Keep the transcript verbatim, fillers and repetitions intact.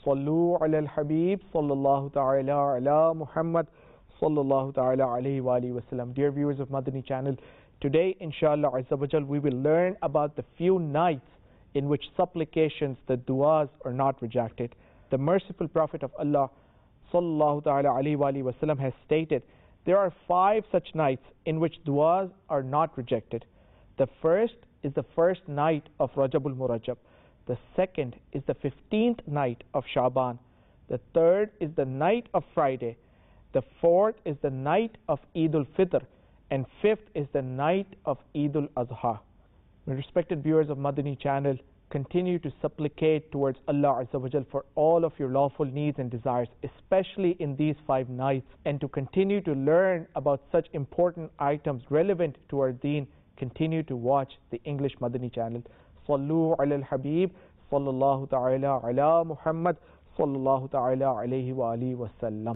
Sallu ala al-Habib sallallahu ta'ala ala Muhammad sallallahu ta'ala alayhi wa alihi wasallam. Dear viewers of Madani channel, today inshallah azza wa jal we will learn about the few nights in which supplications, the du'as are not rejected. The merciful Prophet of Allah sallallahu ta'ala alayhi wa alihi wasallam has stated there are five such nights in which du'as are not rejected. The first is the first night of Rajabul Murajab. The second is the fifteenth night of Shaban. The third is the night of Friday. The fourth is the night of Eid al-Fitr. And fifth is the night of Eid al-Adha. My respected viewers of Madani channel, continue to supplicate towards Allah Azza wa Jal for all of your lawful needs and desires, especially in these five nights. And to continue to learn about such important items relevant to our deen, continue to watch the English Madani channel. Sallu ala al-Habib sallallahu ta'ala ala Muhammad sallallahu ta'ala alayhi wa alihi wa sallam.